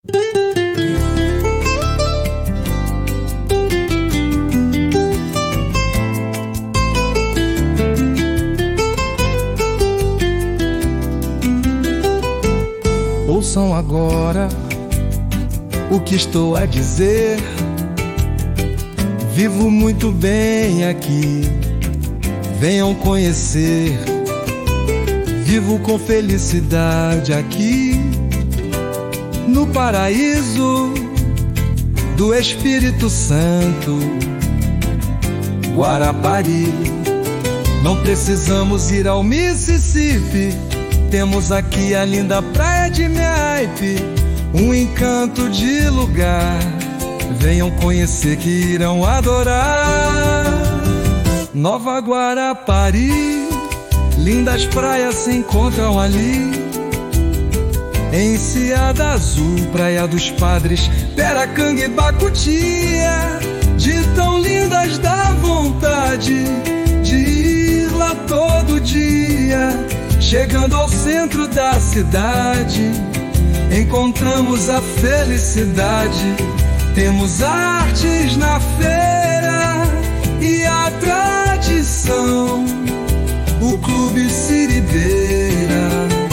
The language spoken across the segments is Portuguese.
Ouçam agora o que estou a dizer. Vivo muito bem aqui, venham conhecer. Vivo com felicidade aqui, no paraíso do Espírito Santo, Guarapari. Não precisamos ir ao Mississippi, temos aqui a linda praia de Meaipe, um encanto de lugar. Venham conhecer que irão adorar. Nova Guarapari, lindas praias se encontram ali. Enseada Azul, Praia dos Padres, Peracanga e Bacutia, de tão lindas dá vontade de ir lá todo dia. Chegando ao centro da cidade, encontramos a felicidade. Temos artes na feira e a tradição, o Clube Siribeira.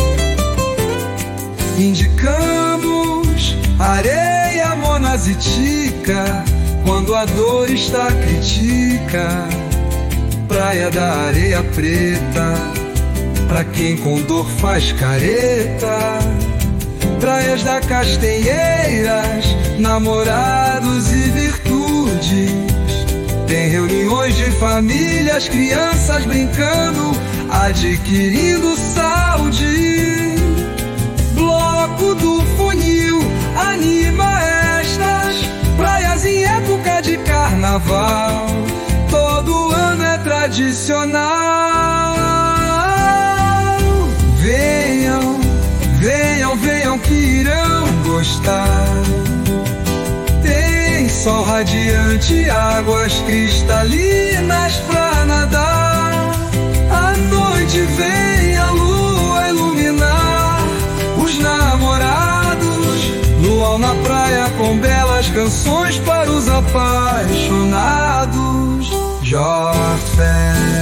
Indicamos areia monazitica, quando a dor está crítica. Praia da Areia Preta, pra quem com dor faz careta. Praias da Castanheiras, namorados e virtudes. Tem reuniões de famílias, crianças brincando, adquirindo saúde. Bloco do Funil anima estas praias em época de carnaval. Todo ano é tradicional. Venham, venham, venham que irão gostar. Tem sol radiante, águas cristalinas pra nadar. À noite vem a lua iluminar os namorados. Luau na praia com belas canções para os apaixonados. Jofé.